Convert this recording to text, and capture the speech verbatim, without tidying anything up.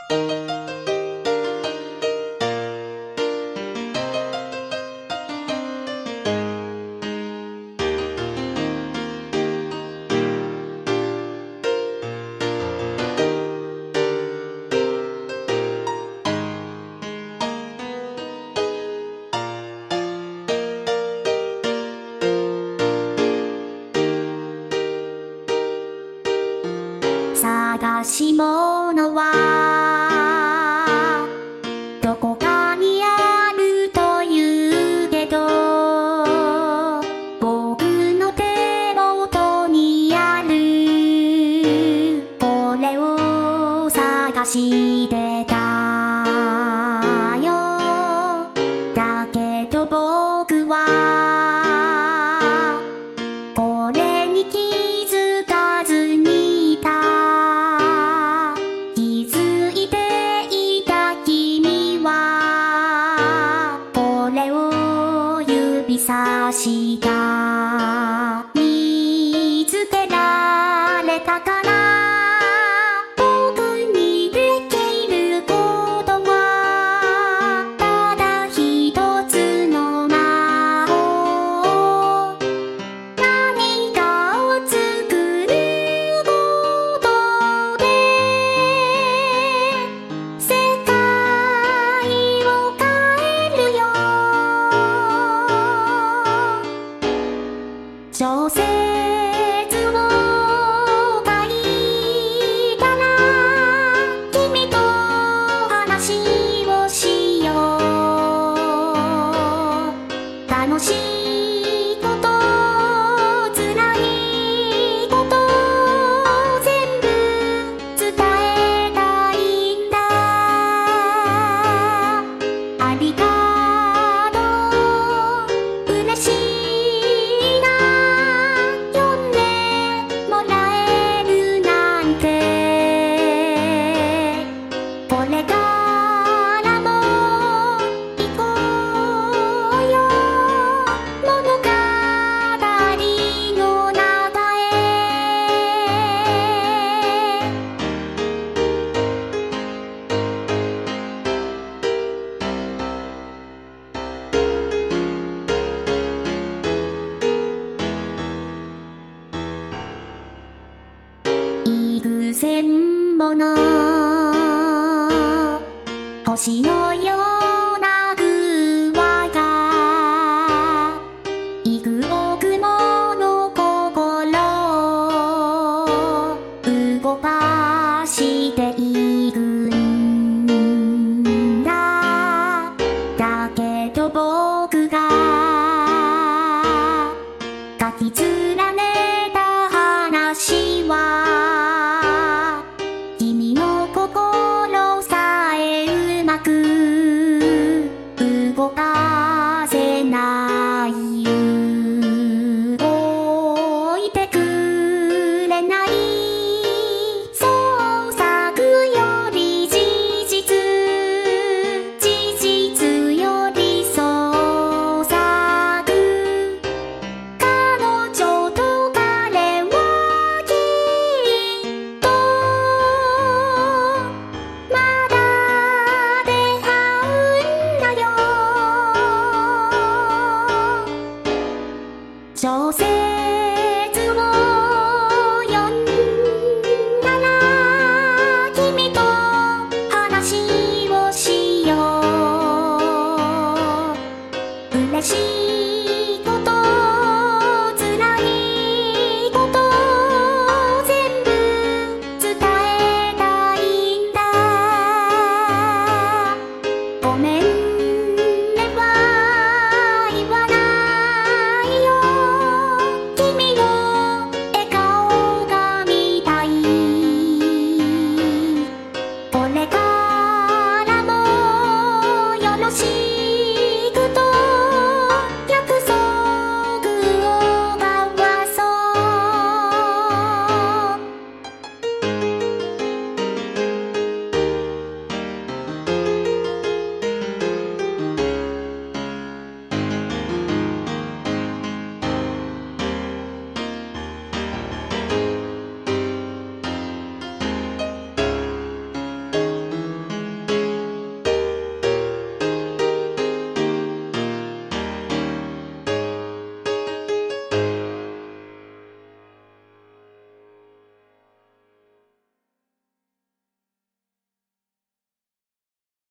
探し物はどこかにあるというけど、僕の手元にあるこれを探してたよ。だけど僕はこれに気づかずにいた。さした見つけられたかな。僕にできることはただ一つの魔法、何かを作ることで世界を変えるよ。小説を書いたら君と話をしよう。楽しいこと辛いこと全部伝えたいんだ。ありがとう、嬉しい幾千もの星のような具合が幾億もの心を動かしているんだ。だけど僕が書き連ねた話は君の心さえうまく